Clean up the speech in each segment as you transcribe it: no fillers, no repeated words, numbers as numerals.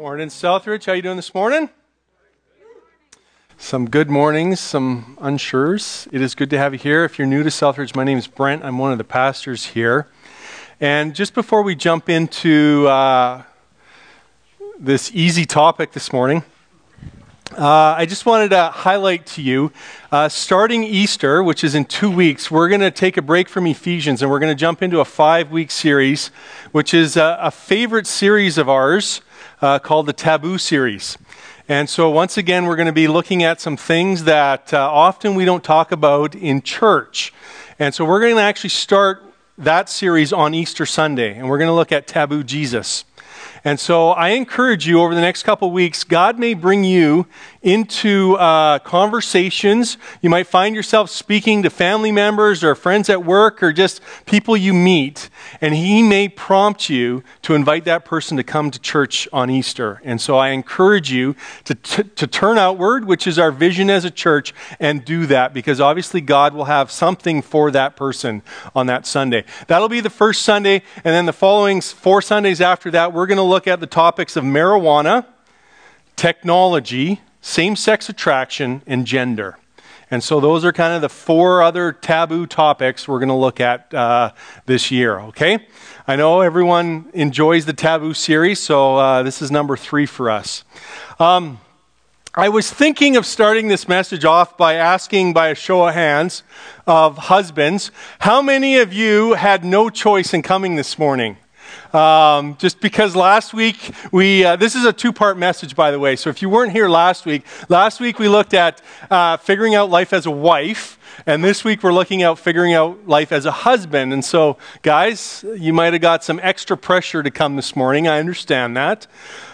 Morning, Southridge. How you doing this morning? Some good mornings, some unsures. It is good to have you here. If you're new to Southridge, my name is Brent. I'm one of the pastors here. And just before we jump into this easy topic this morning, I just wanted to highlight to you, starting Easter, which is in 2 weeks, we're going to take a break from Ephesians and we're going to jump into a 5-week series, which is a favorite series of ours called the Taboo series. And so once again, we're going to be looking at some things that often we don't talk about in church. And so we're going to actually start that series on Easter Sunday, and we're going to look at Taboo Jesus. And so I encourage you over the next couple of weeks, God may bring you into conversations. You might find yourself speaking to family members or friends at work or just people you meet, and He may prompt you to invite that person to come to church on Easter. And so I encourage you to turn outward, which is our vision as a church, and do that, because obviously God will have something for that person on that Sunday. That'll be the first Sunday, and then the following 4 Sundays after that, we're going to look at the topics of marijuana, technology, same-sex attraction, and gender. And so those are kind of the 4 other taboo topics we're going to look at this year, okay? I know everyone enjoys the taboo series, so this is number 3 for us. I was thinking of starting this message off by asking, by a show of hands of husbands, how many of you had no choice in coming this morning? Just because last week this is a 2-part message, by the way. So if you weren't here last week we looked at figuring out life as a wife, and this week we're looking at figuring out life as a husband. And so, guys, you might have got some extra pressure to come this morning. I understand that.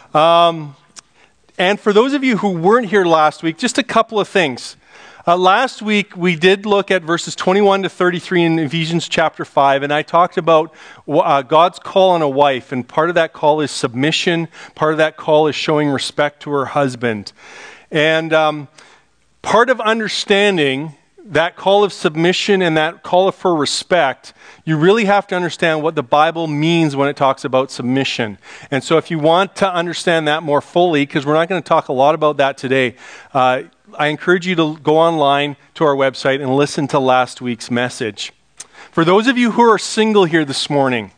And for those of you who weren't here last week, just a couple of things. Last week, we did look at verses 21 to 33 in Ephesians chapter 5, and I talked about God's call on a wife, and part of that call is submission, part of that call is showing respect to her husband. And part of understanding that call of submission and that call for respect, you really have to understand what the Bible means when it talks about submission. And so if you want to understand that more fully, because we're not going to talk a lot about that today, I encourage you to go online to our website and listen to last week's message. For those of you who are single here this morning,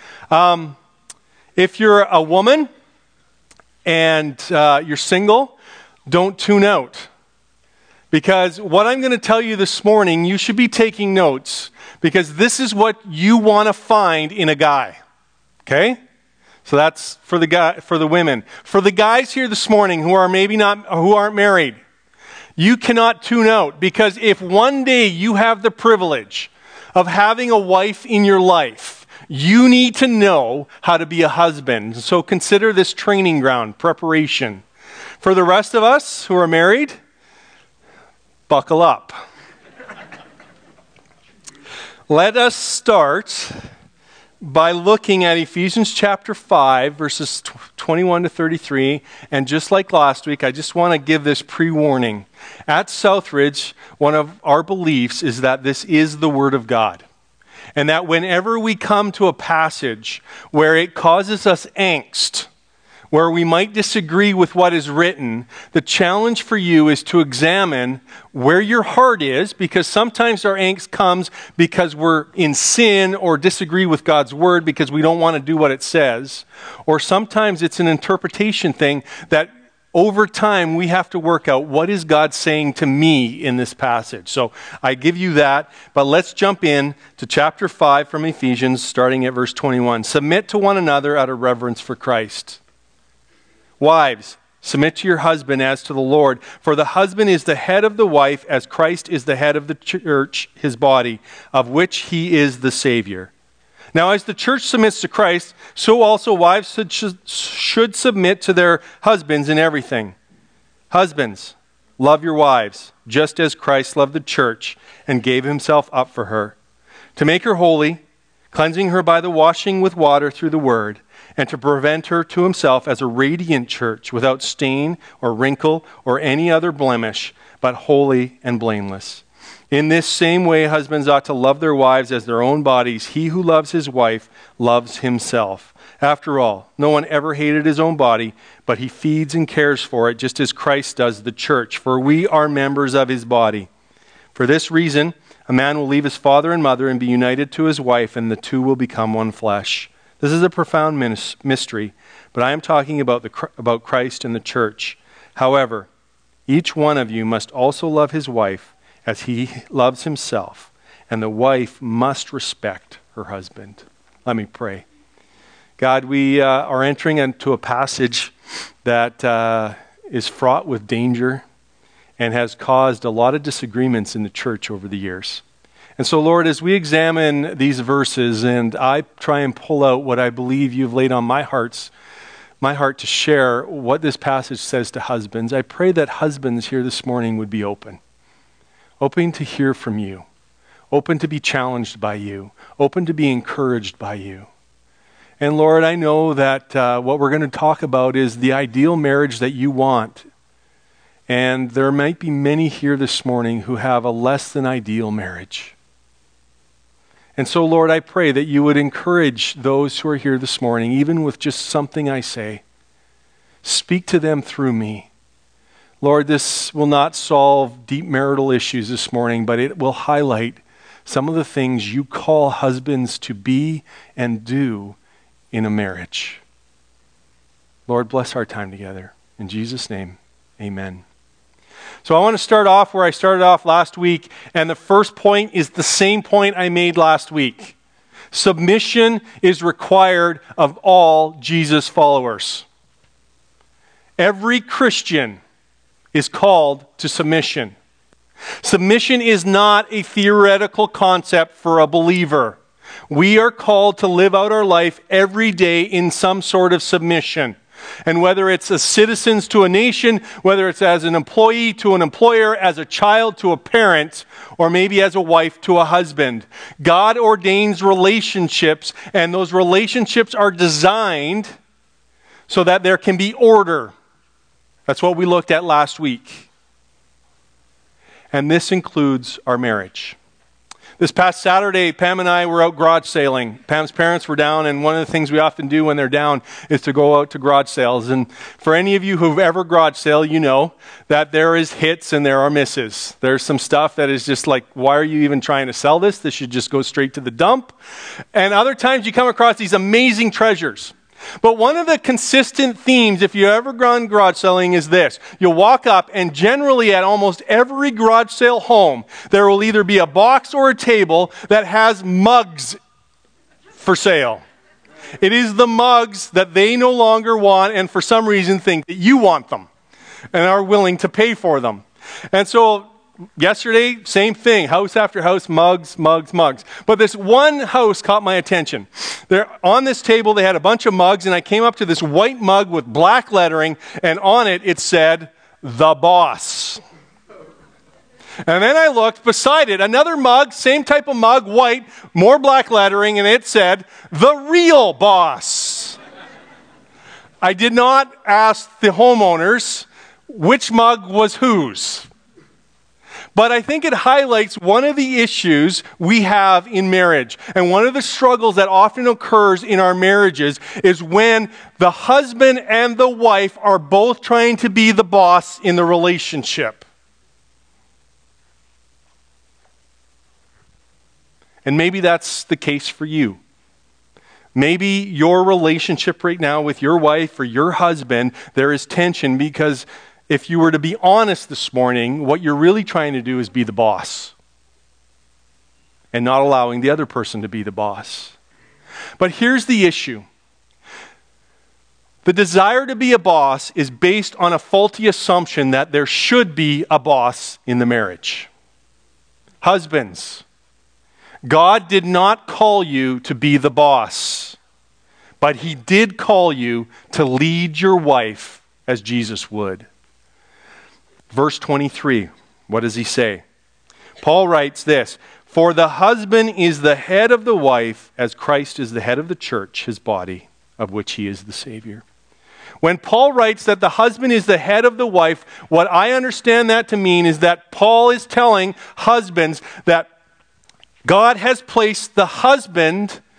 if you're a woman and you're single, don't tune out. Because what I'm going to tell you this morning, you should be taking notes, because this is what you want to find in a guy. Okay? So that's for the women. For the guys here this morning who aren't married, you cannot tune out, because if one day you have the privilege of having a wife in your life, you need to know how to be a husband. So consider this training ground, preparation. For the rest of us who are married, buckle up. Let us start by looking at Ephesians chapter 5, verses 21 to 33. And just like last week, I just want to give this pre-warning. At Southridge, one of our beliefs is that this is the Word of God. And that whenever we come to a passage where it causes us angst, where we might disagree with what is written, the challenge for you is to examine where your heart is, because sometimes our angst comes because we're in sin or disagree with God's word because we don't want to do what it says. Or sometimes it's an interpretation thing that over time we have to work out, what is God saying to me in this passage? So I give you that, but let's jump in to chapter 5 from Ephesians, starting at verse 21. Submit to one another out of reverence for Christ. Wives, submit to your husband as to the Lord, for the husband is the head of the wife, as Christ is the head of the church, his body, of which he is the Savior. Now, as the church submits to Christ, so also wives should submit to their husbands in everything. Husbands, love your wives, just as Christ loved the church and gave himself up for her, to make her holy, cleansing her by the washing with water through the word, and to present her to himself as a radiant church, without stain or wrinkle or any other blemish, but holy and blameless. In this same way, husbands ought to love their wives as their own bodies. He who loves his wife loves himself. After all, no one ever hated his own body, but he feeds and cares for it just as Christ does the church, for we are members of his body. For this reason, a man will leave his father and mother and be united to his wife, and the two will become one flesh. This is a profound mystery, but I am talking about Christ and the church. However, each one of you must also love his wife as he loves himself, and the wife must respect her husband. Let me pray. God, we are entering into a passage that is fraught with danger and has caused a lot of disagreements in the church over the years. And so, Lord, as we examine these verses and I try and pull out what I believe you've laid on my heart to share what this passage says to husbands, I pray that husbands here this morning would be open to hear from you, open to be challenged by you, open to be encouraged by you. And Lord, I know that what we're going to talk about is the ideal marriage that you want. And there might be many here this morning who have a less than ideal marriage. And so, Lord, I pray that you would encourage those who are here this morning, even with just something I say. Speak to them through me. Lord, this will not solve deep marital issues this morning, but it will highlight some of the things you call husbands to be and do in a marriage. Lord, bless our time together. In Jesus' name, amen. So I want to start off where I started off last week, and the first point is the same point I made last week. Submission is required of all Jesus followers. Every Christian is called to submission. Submission is not a theoretical concept for a believer. We are called to live out our life every day in some sort of submission. And whether it's as citizens to a nation, whether it's as an employee to an employer, as a child to a parent, or maybe as a wife to a husband, God ordains relationships, and those relationships are designed so that there can be order. That's what we looked at last week. And this includes our marriage. This past Saturday, Pam and I were out garage sailing. Pam's parents were down, and one of the things we often do when they're down is to go out to garage sales. And for any of you who've ever garage sailed, you know that there is hits and there are misses. There's some stuff that is just like, why are you even trying to sell this? This should just go straight to the dump. And other times you come across these amazing treasures. But one of the consistent themes, if you ever gone garage selling, is this. You'll walk up, and generally at almost every garage sale home, there will either be a box or a table that has mugs for sale. It is the mugs that they no longer want and for some reason think that you want them and are willing to pay for them. And so yesterday, same thing. House after house, mugs, mugs, mugs. But this one house caught my attention. There, on this table, they had a bunch of mugs, and I came up to this white mug with black lettering, and on it, it said, "The Boss." And then I looked beside it, another mug, same type of mug, white, more black lettering, and it said, "The Real Boss." I did not ask the homeowners which mug was whose. But I think it highlights one of the issues we have in marriage. And one of the struggles that often occurs in our marriages is when the husband and the wife are both trying to be the boss in the relationship. And maybe that's the case for you. Maybe your relationship right now with your wife or your husband, there is tension because if you were to be honest this morning, what you're really trying to do is be the boss and not allowing the other person to be the boss. But here's the issue. The desire to be a boss is based on a faulty assumption that there should be a boss in the marriage. Husbands, God did not call you to be the boss, but he did call you to lead your wife as Jesus would. Verse 23, what does he say? Paul writes this, "For the husband is the head of the wife, as Christ is the head of the church, his body, of which he is the Savior." When Paul writes that the husband is the head of the wife, what I understand that to mean is that Paul is telling husbands that God has placed the husband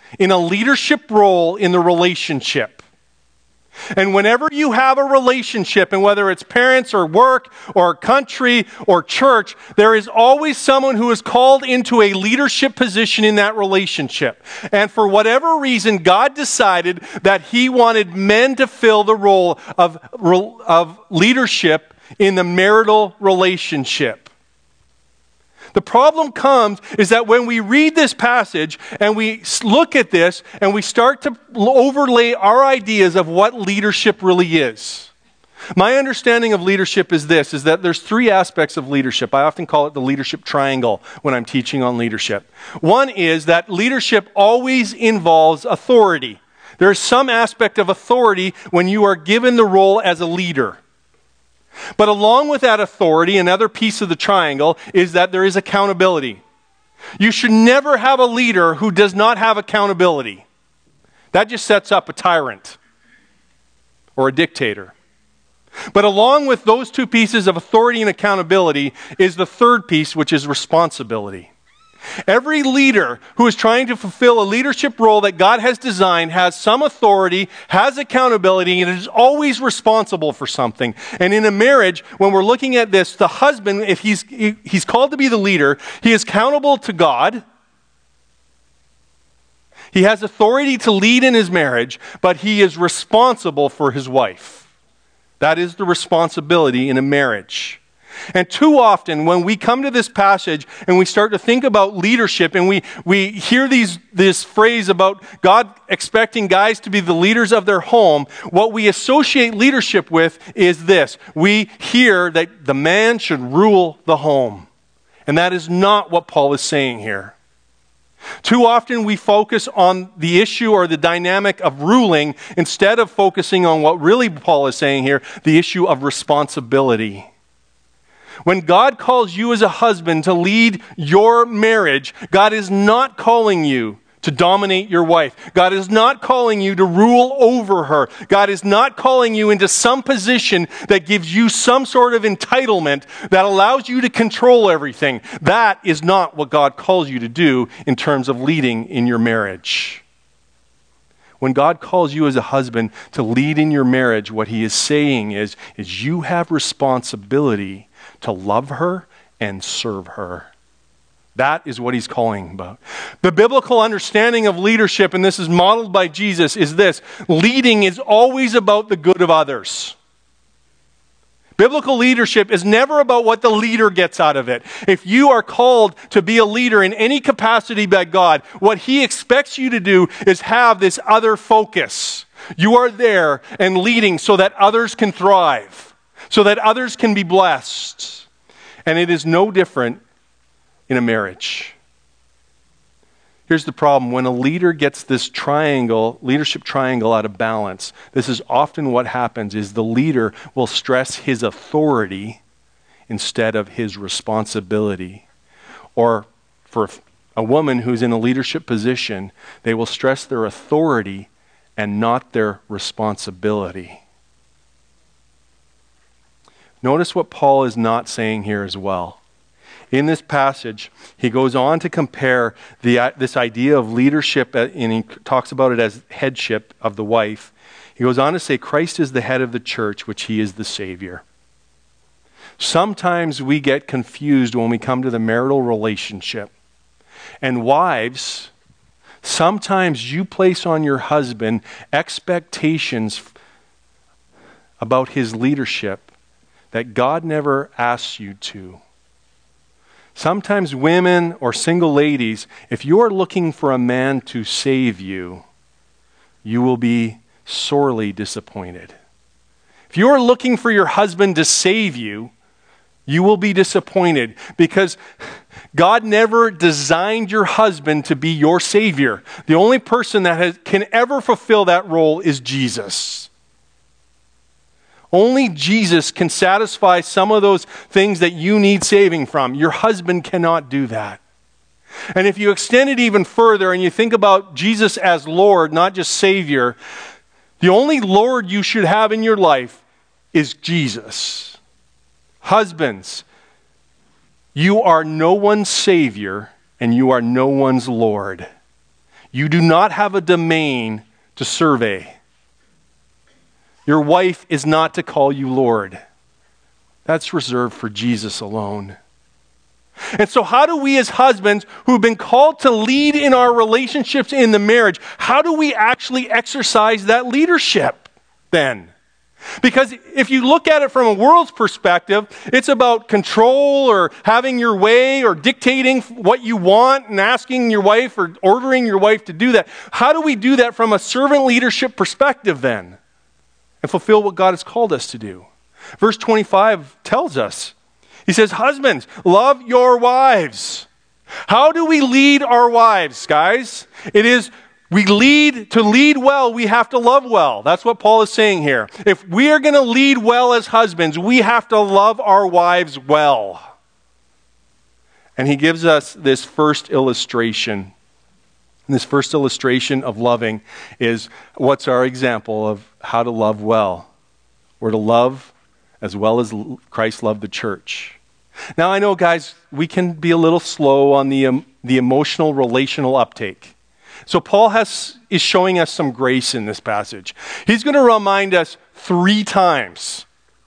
in a leadership role in the relationship. And whenever you have a relationship, and whether it's parents or work or country or church, there is always someone who is called into a leadership position in that relationship. And for whatever reason, God decided that He wanted men to fill the role of leadership in the marital relationship. The problem comes is that when we read this passage and we look at this and we start to overlay our ideas of what leadership really is. My understanding of leadership is this, is that there's three aspects of leadership. I often call it the leadership triangle when I'm teaching on leadership. One is that leadership always involves authority. There is some aspect of authority when you are given the role as a leader. But along with that authority, another piece of the triangle is that there is accountability. You should never have a leader who does not have accountability. That just sets up a tyrant or a dictator. But along with those two pieces of authority and accountability is the third piece, which is responsibility. Every leader who is trying to fulfill a leadership role that God has designed has some authority, has accountability, and is always responsible for something. And in a marriage, when we're looking at this, the husband, if he's called to be the leader, he is accountable to God. He has authority to lead in his marriage, but he is responsible for his wife. That is the responsibility in a marriage. And too often, when we come to this passage and we start to think about leadership and we hear this phrase about God expecting guys to be the leaders of their home, what we associate leadership with is this. We hear that the man should rule the home. And that is not what Paul is saying here. Too often we focus on the issue or the dynamic of ruling instead of focusing on what really Paul is saying here, the issue of responsibility. When God calls you as a husband to lead your marriage, God is not calling you to dominate your wife. God is not calling you to rule over her. God is not calling you into some position that gives you some sort of entitlement that allows you to control everything. That is not what God calls you to do in terms of leading in your marriage. When God calls you as a husband to lead in your marriage, what He is saying is you have responsibility to love her and serve her. That is what He's calling about. The biblical understanding of leadership, and this is modeled by Jesus, is this. Leading is always about the good of others. Biblical leadership is never about what the leader gets out of it. If you are called to be a leader in any capacity by God, what He expects you to do is have this other focus. You are there and leading so that others can thrive, so that others can be blessed. And it is no different in a marriage. Here's the problem. When a leader gets this leadership triangle out of balance, this is often what happens, is the leader will stress his authority instead of his responsibility. Or for a woman who's in a leadership position, they will stress their authority and not their responsibility. Notice what Paul is not saying here as well. In this passage, he goes on to compare this idea of leadership, and he talks about it as headship of the wife. He goes on to say, Christ is the head of the church, which He is the Savior. Sometimes we get confused when we come to the marital relationship. And wives, sometimes you place on your husband expectations about his leadership that God never asks you to. Sometimes women or single ladies, if you're looking for a man to save you, you will be sorely disappointed. If you're looking for your husband to save you, you will be disappointed because God never designed your husband to be your savior. The only person that can ever fulfill that role is Jesus. Only Jesus can satisfy some of those things that you need saving from. Your husband cannot do that. And if you extend it even further and you think about Jesus as Lord, not just Savior, the only Lord you should have in your life is Jesus. Husbands, you are no one's Savior and you are no one's Lord. You do not have a domain to survey. Your wife is not to call you Lord. That's reserved for Jesus alone. And so how do we as husbands who've been called to lead in our relationships in the marriage, how do we actually exercise that leadership then? Because if you look at it from a world's perspective, it's about control or having your way or dictating what you want and asking your wife or ordering your wife to do that. How do we do that from a servant leadership perspective then and fulfill what God has called us to do? Verse 25 tells us, he says, husbands, love your wives. How do we lead our wives, guys? It is to lead well, we have to love well. That's what Paul is saying here. If we are going to lead well as husbands, we have to love our wives well. And he gives us this first illustration. And this first illustration of loving is what's our example of how to love well. We're to love as well as Christ loved the church. Now I know, guys, we can be a little slow on the emotional, relational uptake. So Paul is showing us some grace in this passage. He's going to remind us three times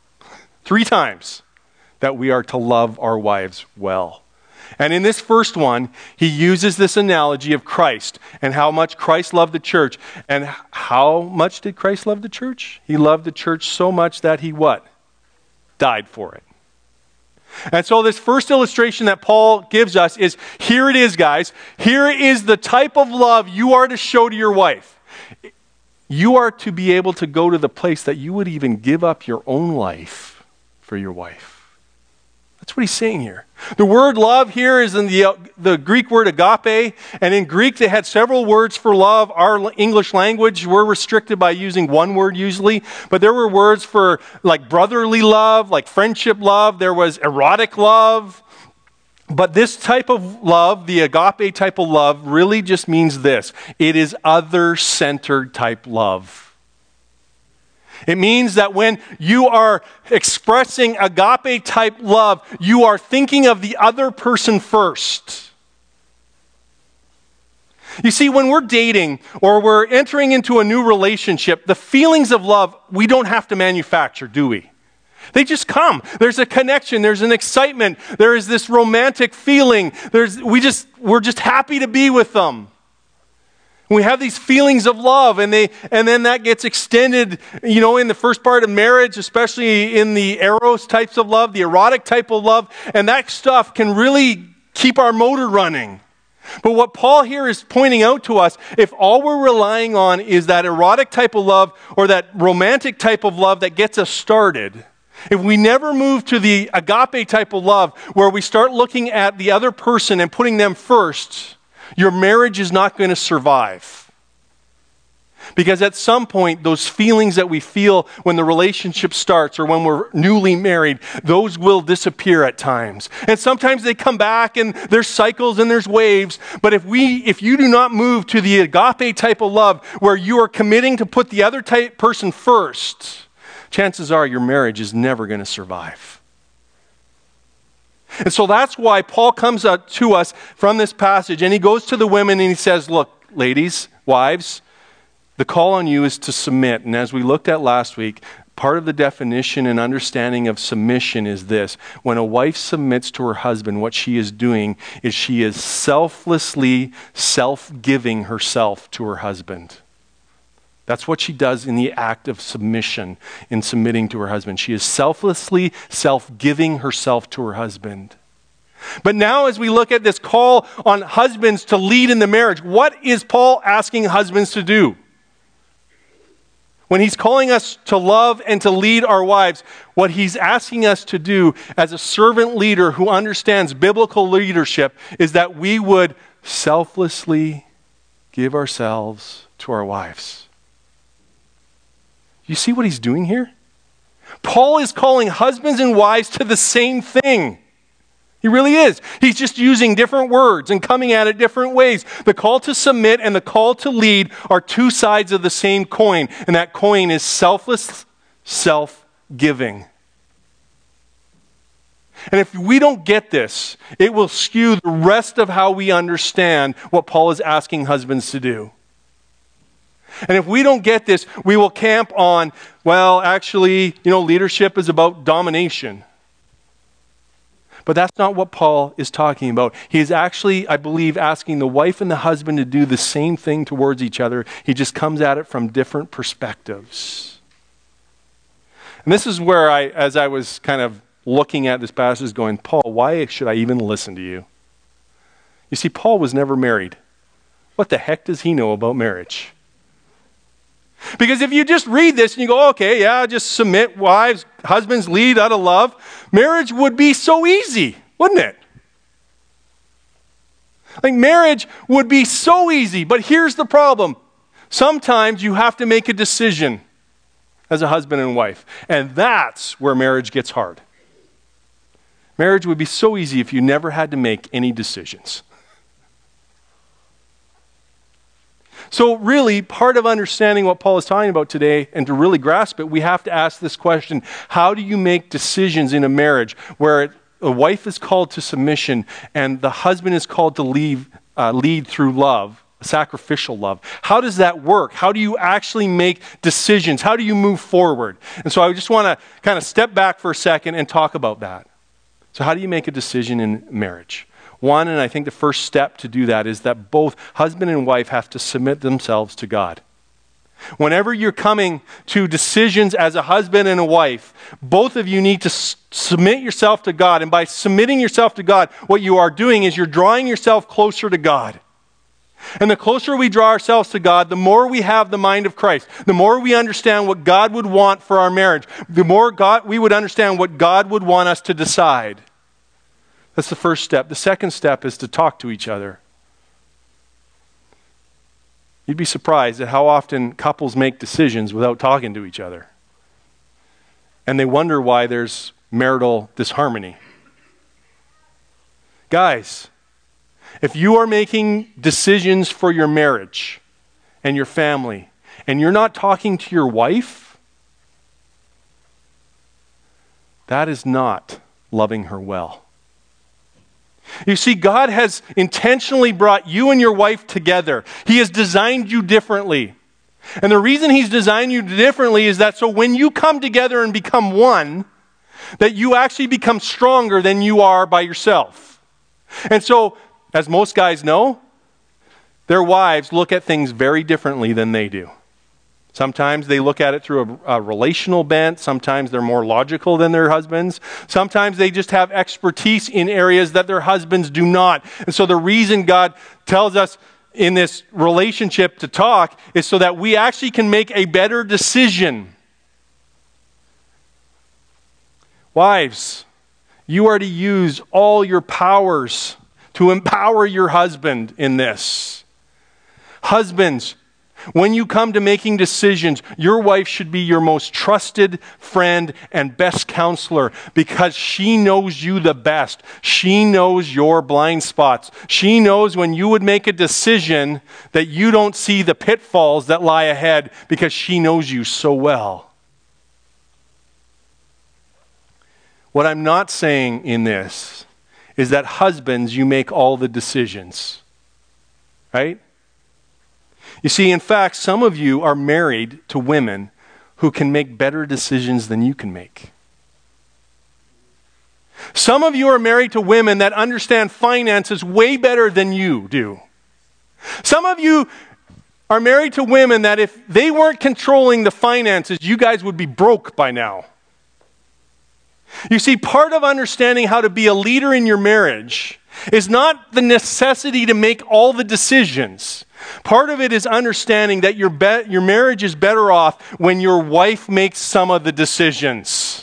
that we are to love our wives well. And in this first one, he uses this analogy of Christ and how much Christ loved the church. And how much did Christ love the church? He loved the church so much that he what? Died for it. And so this first illustration that Paul gives us is, here it is, guys. Here is the type of love you are to show to your wife. You are to be able to go to the place that you would even give up your own life for your wife. That's what he's saying here. The word love here is in the Greek word agape, and in Greek they had several words for love. Our English language, we're restricted by using one word usually, but there were words for like brotherly love, like friendship love. There was erotic love. But this type of love, the agape type of love, really just means this. It is other-centered type love. It means that when you are expressing agape type love, you are thinking of the other person first. You see, when we're dating or we're entering into a new relationship, the feelings of love, we don't have to manufacture, do we? They just come. There's a connection. There's an excitement. There is this romantic feeling. We're just happy to be with them. We have these feelings of love, and then that gets extended, in the first part of marriage, especially in the eros types of love, the erotic type of love, and that stuff can really keep our motor running. But what Paul here is pointing out to us, if all we're relying on is that erotic type of love or that romantic type of love that gets us started, if we never move to the agape type of love where we start looking at the other person and putting them first, your marriage is not going to survive. Because at some point, those feelings that we feel when the relationship starts or when we're newly married, those will disappear at times. And sometimes they come back and there's cycles and there's waves. But if you do not move to the agape type of love where you are committing to put the other type person first, chances are your marriage is never going to survive. And so that's why Paul comes up to us from this passage, and he goes to the women and he says, look, ladies, wives, the call on you is to submit. And as we looked at last week, part of the definition and understanding of submission is this. When a wife submits to her husband, what she is doing is she is selflessly self-giving herself to her husband. That's what she does in the act of submission, in submitting to her husband. She is selflessly self-giving herself to her husband. But now as we look at this call on husbands to lead in the marriage, what is Paul asking husbands to do? When he's calling us to love and to lead our wives, what he's asking us to do as a servant leader who understands biblical leadership is that we would selflessly give ourselves to our wives. You see what he's doing here? Paul is calling husbands and wives to the same thing. He really is. He's just using different words and coming at it different ways. The call to submit and the call to lead are two sides of the same coin, and that coin is selfless self-giving. And if we don't get this, it will skew the rest of how we understand what Paul is asking husbands to do. And if we don't get this, we will camp on, well, actually, leadership is about domination. But that's not what Paul is talking about. He is actually, I believe, asking the wife and the husband to do the same thing towards each other. He just comes at it from different perspectives. And this is where as I was kind of looking at this passage going, Paul, why should I even listen to you? You see, Paul was never married. What the heck does he know about marriage? Because if you just read this and you go, okay, yeah, just submit, wives, husbands lead out of love, marriage would be so easy, wouldn't it? Like marriage would be so easy, but here's the problem. Sometimes you have to make a decision as a husband and wife, and that's where marriage gets hard. Marriage would be so easy if you never had to make any decisions. So really, part of understanding what Paul is talking about today, and to really grasp it, we have to ask this question: how do you make decisions in a marriage where a wife is called to submission and the husband is called to lead through love, sacrificial love? How does that work? How do you actually make decisions? How do you move forward? And so I just want to kind of step back for a second and talk about that. So how do you make a decision in marriage? One, and I think the first step to do that, is that both husband and wife have to submit themselves to God. Whenever you're coming to decisions as a husband and a wife, both of you need to submit yourself to God. And by submitting yourself to God, what you are doing is you're drawing yourself closer to God. And the closer we draw ourselves to God, the more we have the mind of Christ, the more we understand what God would want for our marriage, the more we would understand what God would want us to decide. That's the first step. The second step is to talk to each other. You'd be surprised at how often couples make decisions without talking to each other. And they wonder why there's marital disharmony. Guys, if you are making decisions for your marriage and your family, and you're not talking to your wife, that is not loving her well. You see, God has intentionally brought you and your wife together. He has designed you differently. And the reason He's designed you differently is that so when you come together and become one, that you actually become stronger than you are by yourself. And so, as most guys know, their wives look at things very differently than they do. Sometimes they look at it through a relational bent. Sometimes they're more logical than their husbands. Sometimes they just have expertise in areas that their husbands do not. And so the reason God tells us in this relationship to talk is so that we actually can make a better decision. Wives, you are to use all your powers to empower your husband in this. Husbands, when you come to making decisions, your wife should be your most trusted friend and best counselor because she knows you the best. She knows your blind spots. She knows when you would make a decision that you don't see the pitfalls that lie ahead because she knows you so well. What I'm not saying in this is that husbands, you make all the decisions, right? You see, in fact, some of you are married to women who can make better decisions than you can make. Some of you are married to women that understand finances way better than you do. Some of you are married to women that if they weren't controlling the finances, you guys would be broke by now. You see, part of understanding how to be a leader in your marriage is not the necessity to make all the decisions. Part of it is understanding that your marriage is better off when your wife makes some of the decisions.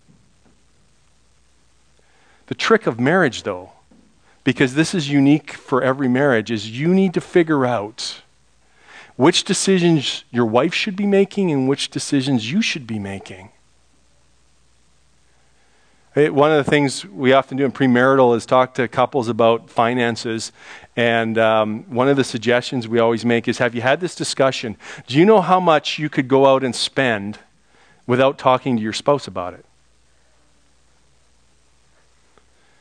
The trick of marriage, though, because this is unique for every marriage, is you need to figure out which decisions your wife should be making and which decisions you should be making. One of the things we often do in premarital is talk to couples about finances. And one of the suggestions we always make is, have you had this discussion? Do you know how much you could go out and spend without talking to your spouse about it?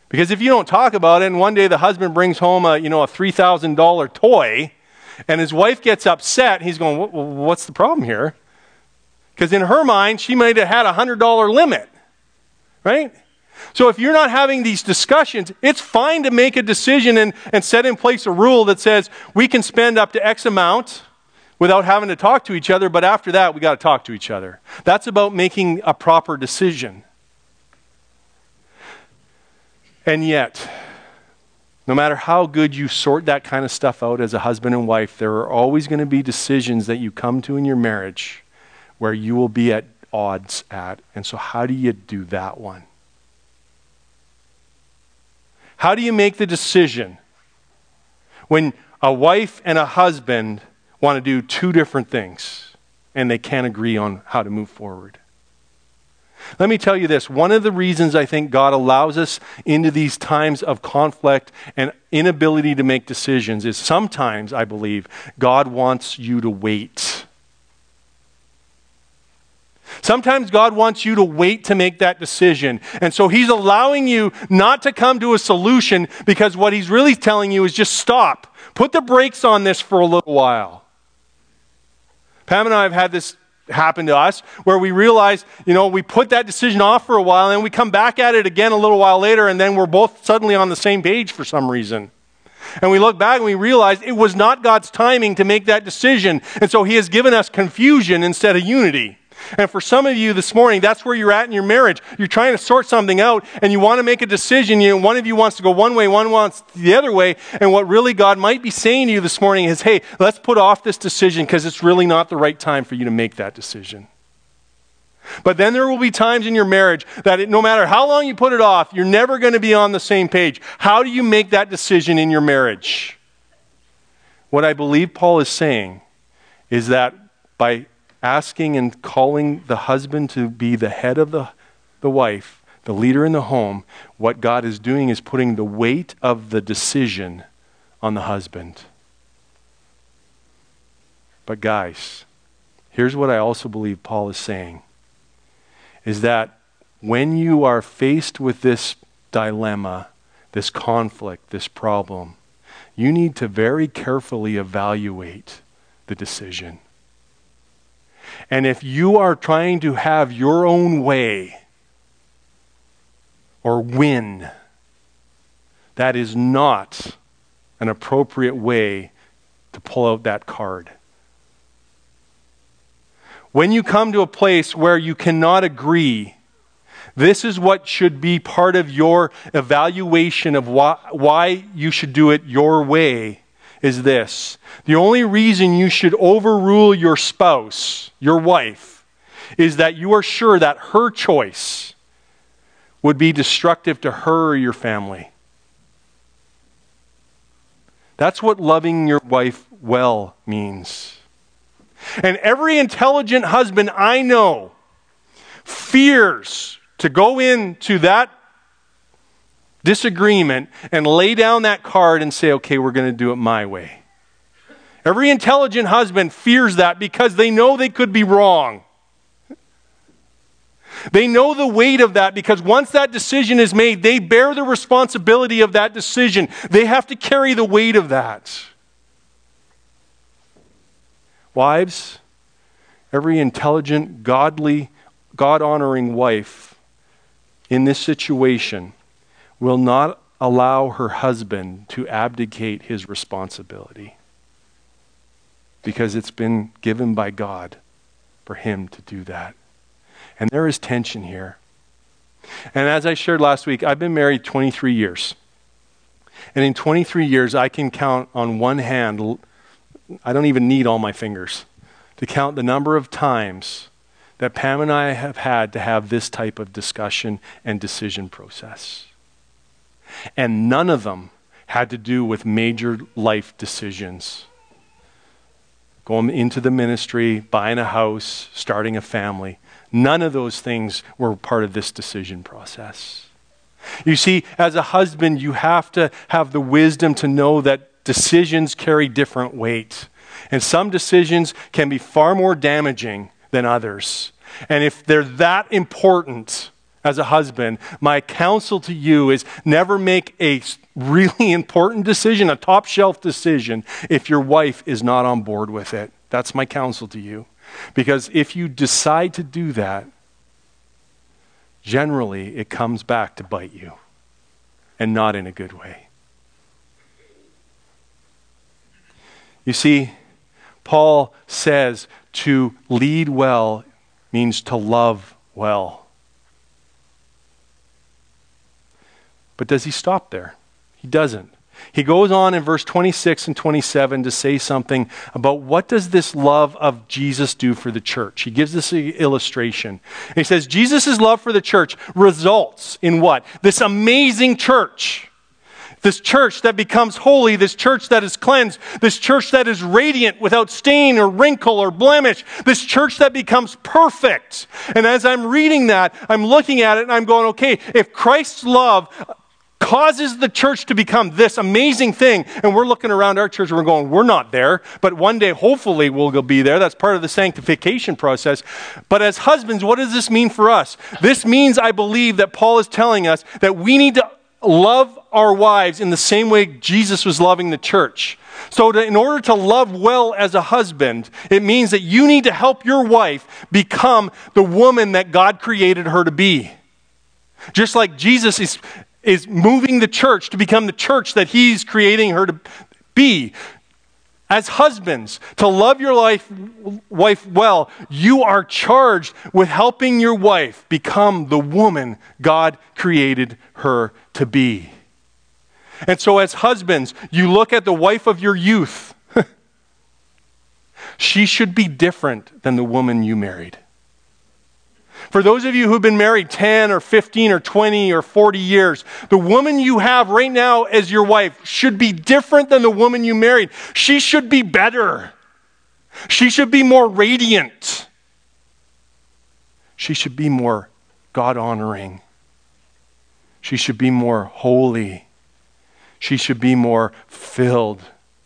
Because if you don't talk about it, and one day the husband brings home a $3,000 toy, and his wife gets upset, he's going, what's the problem here? Because in her mind, she might have had a $100 limit, right? So if you're not having these discussions, it's fine to make a decision and set in place a rule that says we can spend up to X amount without having to talk to each other, but after that, we got to talk to each other. That's about making a proper decision. And yet, no matter how good you sort that kind of stuff out as a husband and wife, there are always going to be decisions that you come to in your marriage where you will be at odds at. And so how do you do that one? How do you make the decision when a wife and a husband want to do two different things and they can't agree on how to move forward? Let me tell you this. One of the reasons I think God allows us into these times of conflict and inability to make decisions is sometimes, I believe, God wants you to wait. Sometimes God wants you to wait to make that decision. And so he's allowing you not to come to a solution because what he's really telling you is just stop. Put the brakes on this for a little while. Pam and I have had this happen to us where we realize, we put that decision off for a while and we come back at it again a little while later and then we're both suddenly on the same page for some reason. And we look back and we realize it was not God's timing to make that decision. And so he has given us confusion instead of unity. And for some of you this morning, that's where you're at in your marriage. You're trying to sort something out and you want to make a decision. One of you wants to go one way, one wants the other way. And what really God might be saying to you this morning is, hey, let's put off this decision because it's really not the right time for you to make that decision. But then there will be times in your marriage that no matter how long you put it off, you're never going to be on the same page. How do you make that decision in your marriage? What I believe Paul is saying is that by asking and calling the husband to be the head of the wife, the leader in the home, what God is doing is putting the weight of the decision on the husband. But guys, here's what I also believe Paul is saying, is that when you are faced with this dilemma, this conflict, this problem, you need to very carefully evaluate the decision. And if you are trying to have your own way or win, that is not an appropriate way to pull out that card. When you come to a place where you cannot agree, this is what should be part of your evaluation of why you should do it your way. Is this: the only reason you should overrule your spouse, your wife, is that you are sure that her choice would be destructive to her or your family. That's what loving your wife well means. And every intelligent husband I know fears to go into that disagreement and lay down that card and say, okay, we're going to do it my way. Every intelligent husband fears that because they know they could be wrong. They know the weight of that because once that decision is made, they bear the responsibility of that decision. They have to carry the weight of that. Wives, every intelligent, godly, God-honoring wife in this situation will not allow her husband to abdicate his responsibility because it's been given by God for him to do that. And there is tension here. And as I shared last week, I've been married 23 years. And in 23 years, I can count on one hand, I don't even need all my fingers, to count the number of times that Pam and I have had to have this type of discussion and decision process. And none of them had to do with major life decisions. Going into the ministry, buying a house, starting a family. None of those things were part of this decision process. You see, as a husband, you have to have the wisdom to know that decisions carry different weight. And some decisions can be far more damaging than others. And if they're that important, as a husband, my counsel to you is never make a really important decision, a top shelf decision, if your wife is not on board with it. That's my counsel to you. Because if you decide to do that, generally it comes back to bite you, and not in a good way. You see, Paul says to lead well means to love well. But does he stop there? He doesn't. He goes on in verse 26 and 27 to say something about what does this love of Jesus do for the church. He gives this illustration. And he says, Jesus' love for the church results in what? This amazing church. This church that becomes holy, this church that is cleansed, this church that is radiant without stain or wrinkle or blemish, this church that becomes perfect. And as I'm reading that, I'm looking at it and I'm going, okay, if Christ's love causes the church to become this amazing thing, and we're looking around our church and we're going, we're not there, but one day hopefully we'll be there. That's part of the sanctification process. But as husbands, what does this mean for us? This means, I believe, that Paul is telling us that we need to love our wives in the same way Jesus was loving the church. So in order to love well as a husband, it means that you need to help your wife become the woman that God created her to be. Just like Jesus is moving the church to become the church that he's creating her to be. As husbands, to love your wife well, you are charged with helping your wife become the woman God created her to be. And so as husbands, you look at the wife of your youth. She should be different than the woman you married. For those of you who've been married 10 or 15 or 20 or 40 years, the woman you have right now as your wife should be different than the woman you married. She should be better. She should be more radiant. She should be more God-honoring. She should be more holy. She should be more filled.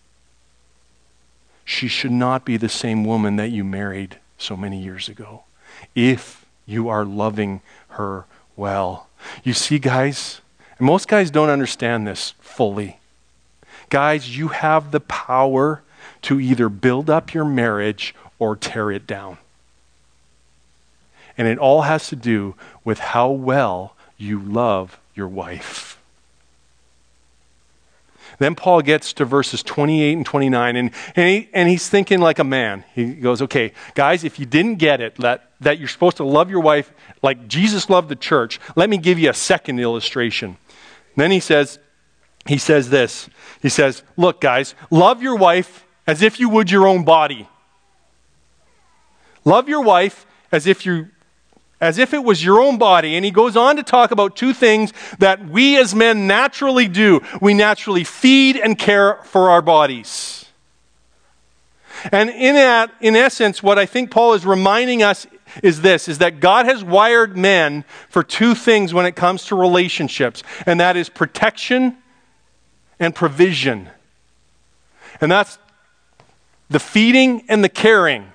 She should not be the same woman that you married so many years ago. If you are loving her well. You see, guys, and most guys don't understand this fully. Guys, you have the power to either build up your marriage or tear it down. And it all has to do with how well you love your wife. Then Paul gets to verses 28 and 29, and he's thinking like a man. He goes, okay, guys, if you didn't get it, that you're supposed to love your wife like Jesus loved the church, let me give you a second illustration. Then he says this. He says, look, guys, love your wife as if you would your own body. Love your wife as if it was your own body. And he goes on to talk about two things that we as men naturally do. We naturally feed and care for our bodies. And in essence, what I think Paul is reminding us is this, is that God has wired men for two things when it comes to relationships. And that is protection and provision. And that's the feeding and the caring.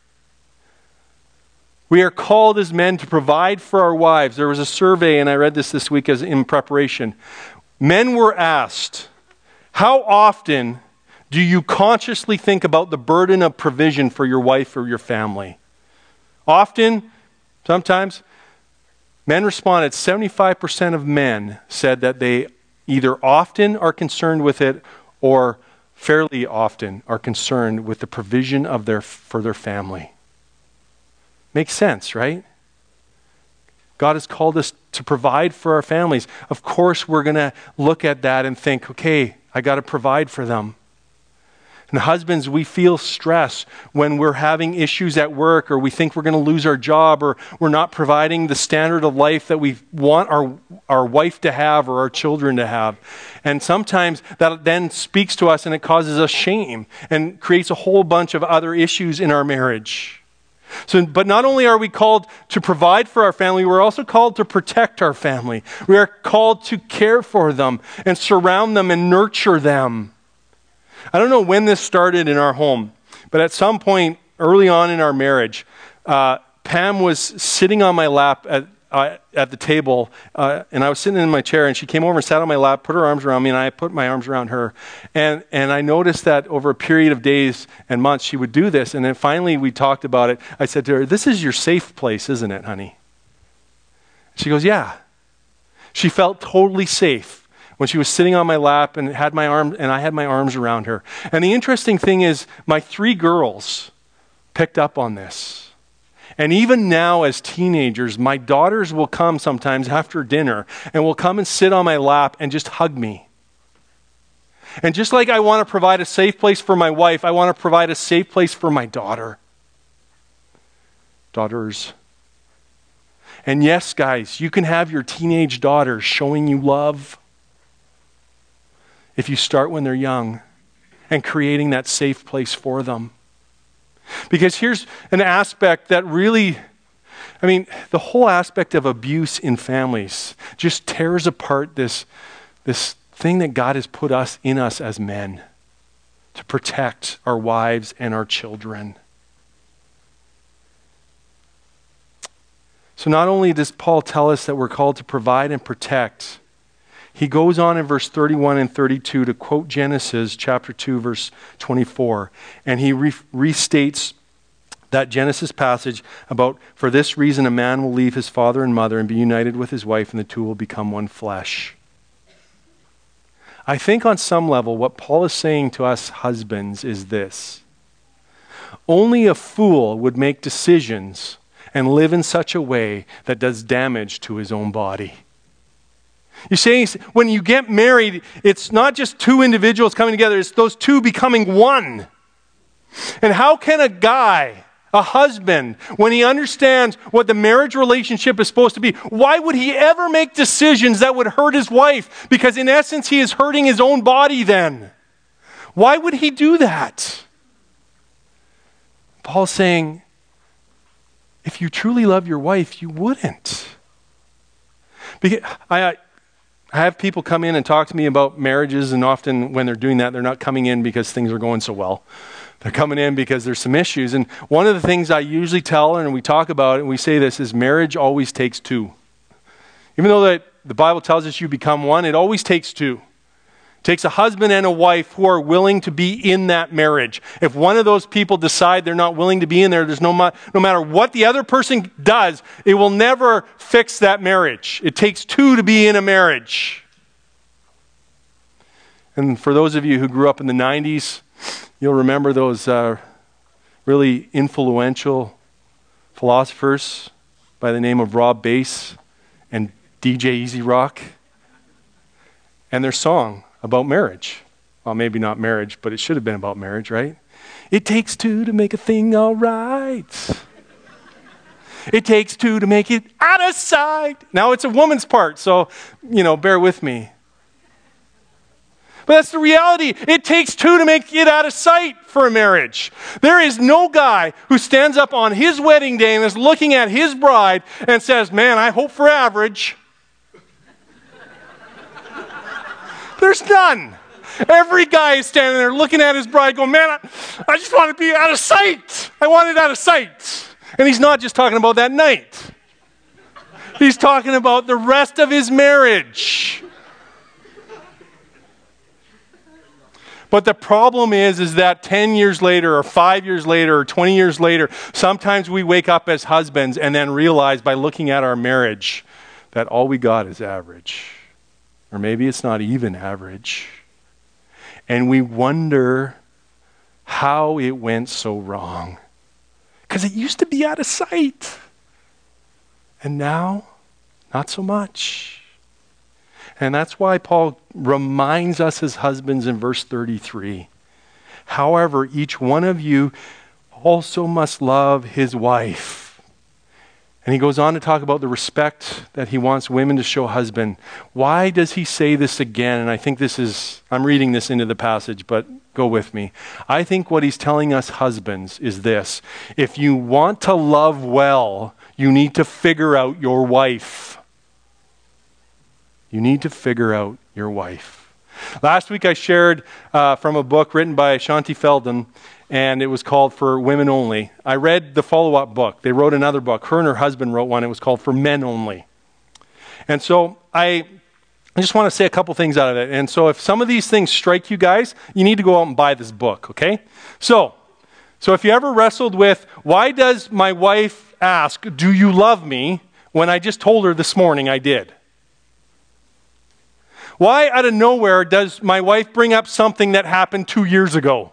We are called as men to provide for our wives. There was a survey, and I read this week as in preparation. Men were asked, how often do you consciously think about the burden of provision for your wife or your family? Often, sometimes. Men responded, 75% of men said that they either often are concerned with it or fairly often are concerned with the provision of for their family. Makes sense, right? God has called us to provide for our families. Of course, we're going to look at that and think, okay, I got to provide for them. And husbands, we feel stress when we're having issues at work, or we think we're going to lose our job, or we're not providing the standard of life that we want our wife to have or our children to have. And sometimes that then speaks to us and it causes us shame and creates a whole bunch of other issues in our marriage. But not only are we called to provide for our family, we're also called to protect our family. We are called to care for them and surround them and nurture them. I don't know when this started in our home, but at some point early on in our marriage, Pam was sitting on my lap at the table, and I was sitting in my chair, and she came over and sat on my lap, put her arms around me, and I put my arms around her. And I noticed that over a period of days and months, she would do this. And then finally we talked about it. I said to her, "This is your safe place, isn't it, honey?" She goes, "Yeah." She felt totally safe when she was sitting on my lap and I had my arms around her. And the interesting thing is, my 3 girls picked up on this. And even now as teenagers, my daughters will come sometimes after dinner and will come and sit on my lap and just hug me. And just like I want to provide a safe place for my wife, I want to provide a safe place for my daughters. And yes, guys, you can have your teenage daughters showing you love if you start when they're young and creating that safe place for them. Because here's an aspect that really, the whole aspect of abuse in families just tears apart this thing that God has put in us as men to protect our wives and our children. So not only does Paul tell us that we're called to provide and protect, he goes on in verse 31 and 32 to quote Genesis chapter 2, verse 24. And he restates that Genesis passage about, "For this reason a man will leave his father and mother and be united with his wife, and the two will become one flesh." I think on some level what Paul is saying to us husbands is this: only a fool would make decisions and live in such a way that does damage to his own body. You see, when you get married, it's not just 2 individuals coming together, it's those 2 becoming one. And how can a husband, when he understands what the marriage relationship is supposed to be, why would he ever make decisions that would hurt his wife? Because in essence, he is hurting his own body then. Why would he do that? Paul's saying, if you truly love your wife, you wouldn't. Because I have people come in and talk to me about marriages, and often when they're doing that, they're not coming in because things are going so well. They're coming in because there's some issues. And one of the things I usually tell, and we talk about it, and we say this, is marriage always takes 2. Even though that the Bible tells us you become one, it always takes 2. It takes a husband and a wife who are willing to be in that marriage. If one of those people decide they're not willing to be in there, there's no matter what the other person does, it will never fix that marriage. It takes 2 to be in a marriage. And for those of you who grew up in the 90s, you'll remember those really influential philosophers by the name of Rob Bass and DJ Easy Rock, and their song about marriage. Well, maybe not marriage, but it should have been about marriage, right? It takes 2 to make a thing all right. It takes 2 to make it out of sight. Now it's a woman's part, so, bear with me. But that's the reality. It takes 2 to make it out of sight for a marriage. There is no guy who stands up on his wedding day and is looking at his bride and says, "Man, I hope for average." There's none. Every guy is standing there looking at his bride going, "Man, I just want to be out of sight. I want it out of sight." And he's not just talking about that night. He's talking about the rest of his marriage. But the problem is that 10 years later or 5 years later or 20 years later, sometimes we wake up as husbands and then realize by looking at our marriage that all we got is average. Or maybe it's not even average. And we wonder how it went so wrong. Because it used to be out of sight. And now, not so much. And that's why Paul reminds us as husbands in verse 33. "However, each one of you also must love his wife." And he goes on to talk about the respect that he wants women to show husband. Why does he say this again? And I think I'm reading this into the passage, but go with me. I think what he's telling us husbands is this: if you want to love well, you need to figure out your wife. You need to figure out your wife. Last week I shared from a book written by Shanti Feldon, and it was called For Women Only. I read the follow-up book. They wrote another book. Her and her husband wrote one. It was called For Men Only. And so I just want to say a couple things out of it. And so if some of these things strike you guys, you need to go out and buy this book, okay? So if you ever wrestled with, why does my wife ask, do you love me, when I just told her this morning I did? Why out of nowhere does my wife bring up something that happened 2 years ago?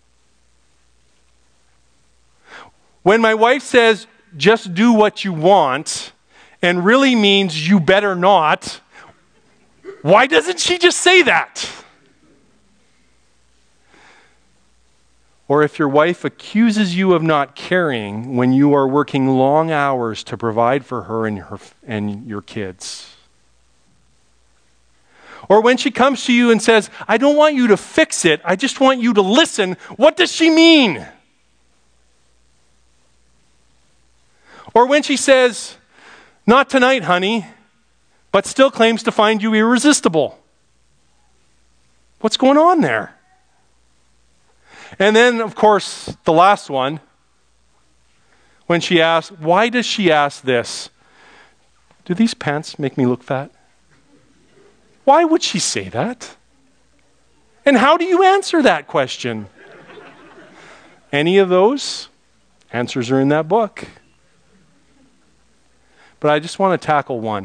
When my wife says, just do what you want, and really means you better not, why doesn't she just say that? Or if your wife accuses you of not caring when you are working long hours to provide for her and your kids. Or when she comes to you and says, I don't want you to fix it, I just want you to listen, what does she mean? Or when she says, not tonight, honey, but still claims to find you irresistible. What's going on there? And then, of course, the last one, when she asks, why does she ask this? Do these pants make me look fat? Why would she say that? And how do you answer that question? Any of those? Answers are in that book. But I just want to tackle one.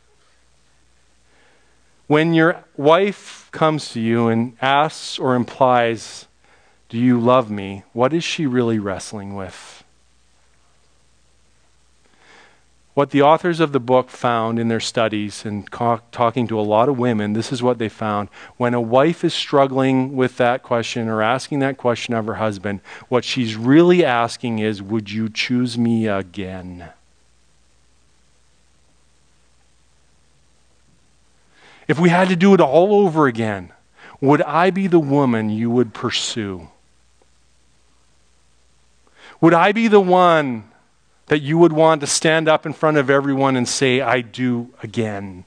When your wife comes to you and asks or implies, do you love me? What is she really wrestling with? What the authors of the book found in their studies and talking to a lot of women, this is what they found. When a wife is struggling with that question or asking that question of her husband, what she's really asking is, would you choose me again? If we had to do it all over again, would I be the woman you would pursue? Would I be the one that you would want to stand up in front of everyone and say, I do again?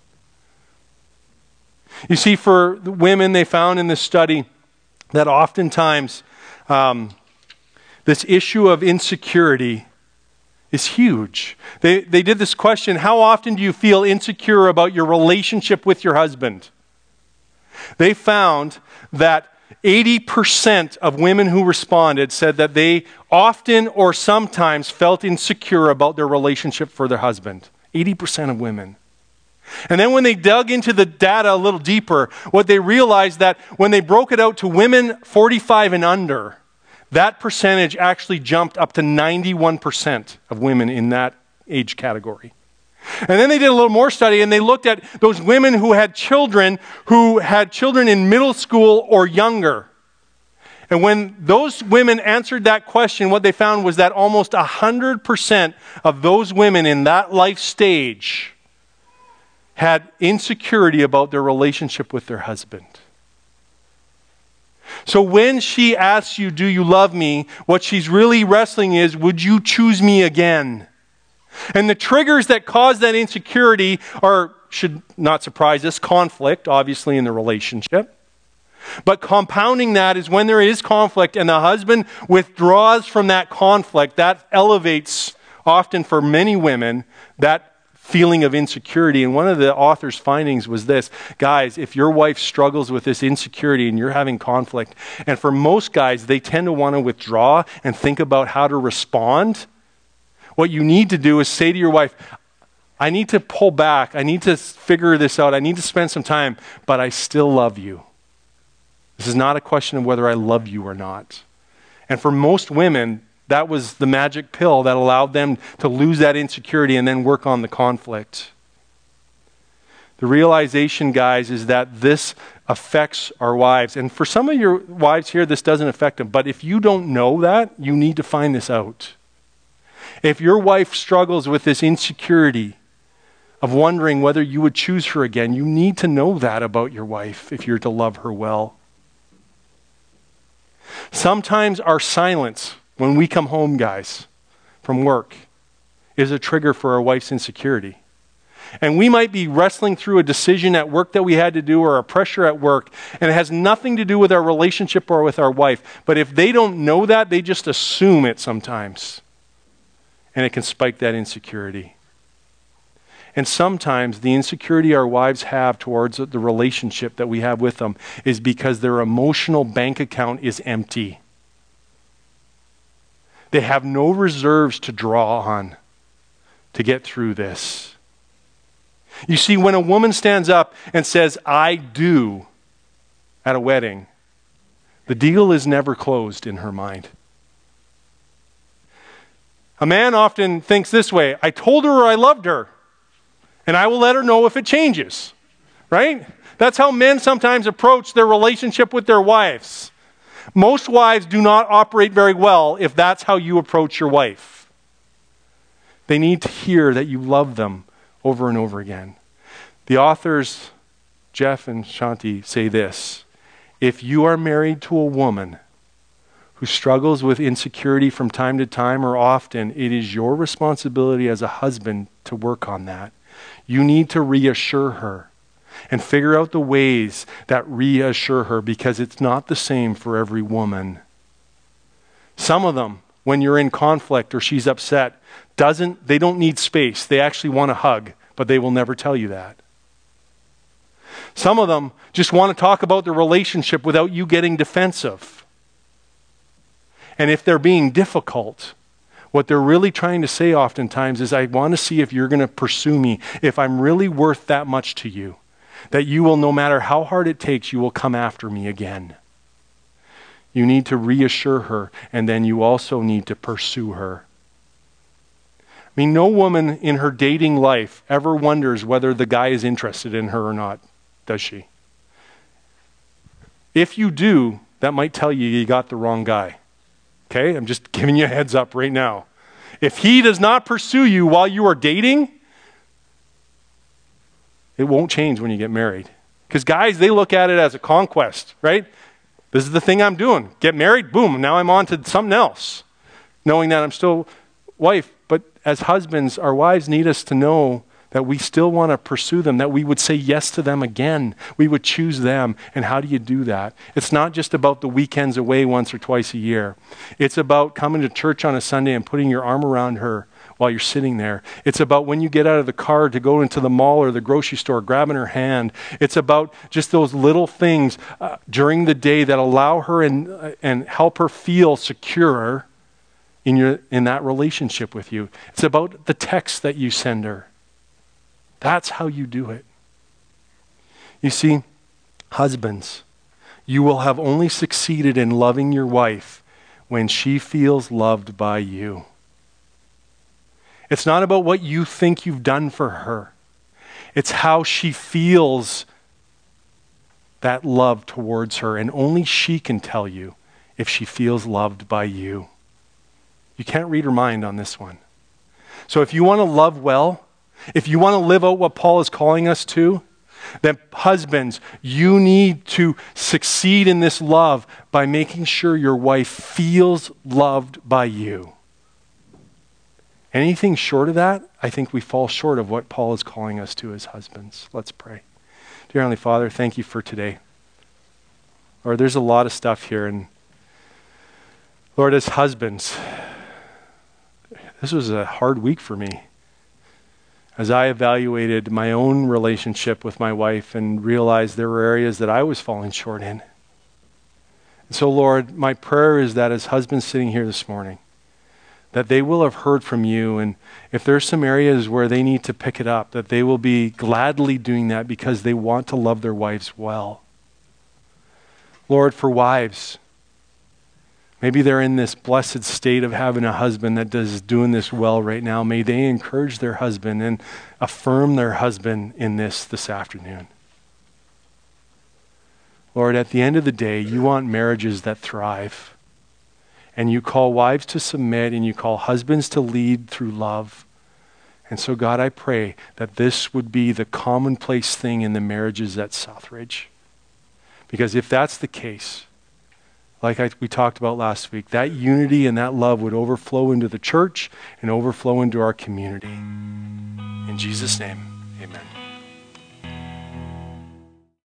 You see, for the women, they found in this study that oftentimes this issue of insecurity is huge. They did this question, how often do you feel insecure about your relationship with your husband? They found that 80% of women who responded said that they often or sometimes felt insecure about their relationship for their husband. 80% of women. And then when they dug into the data a little deeper, what they realized that when they broke it out to women 45 and under, that percentage actually jumped up to 91% of women in that age category. And then they did a little more study and they looked at those women who had children in middle school or younger. And when those women answered that question, what they found was that almost 100% of those women in that life stage had insecurity about their relationship with their husband. So when she asks you, do you love me? What she's really wrestling is, would you choose me again? And the triggers that cause that insecurity should not surprise us, conflict, obviously, in the relationship. But compounding that is when there is conflict and the husband withdraws from that conflict, that elevates, often for many women, that feeling of insecurity. And one of the author's findings was this: guys, if your wife struggles with this insecurity and you're having conflict, and for most guys, they tend to want to withdraw and think about how to respond, what you need to do is say to your wife, I need to pull back, I need to figure this out, I need to spend some time, but I still love you. This is not a question of whether I love you or not. And for most women, that was the magic pill that allowed them to lose that insecurity and then work on the conflict. The realization, guys, is that this affects our wives. And for some of your wives here, this doesn't affect them. But if you don't know that, you need to find this out. If your wife struggles with this insecurity of wondering whether you would choose her again, you need to know that about your wife if you're to love her well. Sometimes our silence when we come home, guys, from work, is a trigger for our wife's insecurity. And we might be wrestling through a decision at work that we had to do or a pressure at work, and it has nothing to do with our relationship or with our wife. But if they don't know that, they just assume it sometimes. And it can spike that insecurity. And sometimes the insecurity our wives have towards the relationship that we have with them is because their emotional bank account is empty. They have no reserves to draw on to get through this. You see, when a woman stands up and says, "I do," at a wedding, the deal is never closed in her mind. A man often thinks this way: I told her I loved her, and I will let her know if it changes. Right? That's how men sometimes approach their relationship with their wives. Most wives do not operate very well if that's how you approach your wife. They need to hear that you love them over and over again. The authors, Jeff and Shanti, say this: if you are married to a woman who struggles with insecurity from time to time or often, it is your responsibility as a husband to work on that. You need to reassure her and figure out the ways that reassure her, because it's not the same for every woman. Some of them, when you're in conflict or she's upset, they don't need space. They actually want a hug, but they will never tell you that. Some of them just want to talk about the relationship without you getting defensive. And if they're being difficult, what they're really trying to say oftentimes is, I want to see if you're going to pursue me, if I'm really worth that much to you, that you will, no matter how hard it takes, you will come after me again. You need to reassure her, and then you also need to pursue her. I mean, no woman in her dating life ever wonders whether the guy is interested in her or not, does she? If you do, that might tell you you got the wrong guy. Okay? I'm just giving you a heads up right now. If he does not pursue you while you are dating, it won't change when you get married. Because guys, they look at it as a conquest, right? This is the thing I'm doing. Get married, boom, now I'm on to something else, knowing that I'm still wife. But as husbands, our wives need us to know that we still want to pursue them, that we would say yes to them again. We would choose them. And how do you do that? It's not just about the weekends away once or twice a year. It's about coming to church on a Sunday and putting your arm around her while you're sitting there. It's about when you get out of the car to go into the mall or the grocery store, grabbing her hand. It's about just those little things during the day that allow her and help her feel secure in that relationship with you. It's about the text that you send her. That's how you do it. You see, husbands, you will have only succeeded in loving your wife when she feels loved by you. It's not about what you think you've done for her. It's how she feels that love towards her, and only she can tell you if she feels loved by you. You can't read her mind on this one. So if you want to love well, if you want to live out what Paul is calling us to, then husbands, you need to succeed in this love by making sure your wife feels loved by you. Anything short of that, I think we fall short of what Paul is calling us to as husbands. Let's pray. Dear Heavenly Father, thank you for today. Lord, there's a lot of stuff here. And Lord, as husbands, this was a hard week for me. As I evaluated my own relationship with my wife and realized there were areas that I was falling short in. And so, Lord, my prayer is that as husbands sitting here this morning, that they will have heard from you, and if there's some areas where they need to pick it up, that they will be gladly doing that because they want to love their wives well. Lord, for wives, maybe they're in this blessed state of having a husband that is doing this well right now. May they encourage their husband and affirm their husband in this afternoon. Lord, at the end of the day, you want marriages that thrive. And you call wives to submit, and you call husbands to lead through love. And so, God, I pray that this would be the commonplace thing in the marriages at Southridge. Because if that's the case, like we talked about last week, that unity and that love would overflow into the church and overflow into our community. In Jesus' name, Amen.